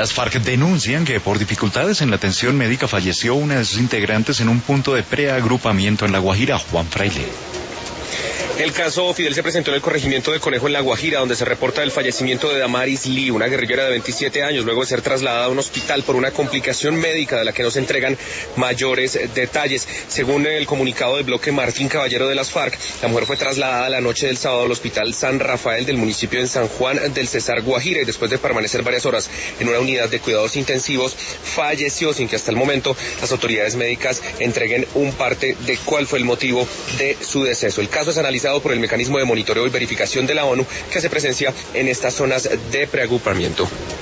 Las FARC denuncian que por dificultades en la atención médica falleció una de sus integrantes en un punto de preagrupamiento en La Guajira. Juan Fraile. El caso, Fidel, se presentó en el corregimiento de Conejo en La Guajira, donde se reporta el fallecimiento de Damaris Lee, una guerrillera de 27 años, luego de ser trasladada a un hospital por una complicación médica de la que no se entregan mayores detalles. Según el comunicado del bloque Martín Caballero de las FARC, la mujer fue trasladada la noche del sábado al hospital San Rafael del municipio de San Juan del Cesar, Guajira, y después de permanecer varias horas en una unidad de cuidados intensivos, falleció sin que hasta el momento las autoridades médicas entreguen un parte de cuál fue el motivo de su deceso. El caso es analizado por el mecanismo de monitoreo y verificación de la ONU que hace presencia en estas zonas de preagrupamiento.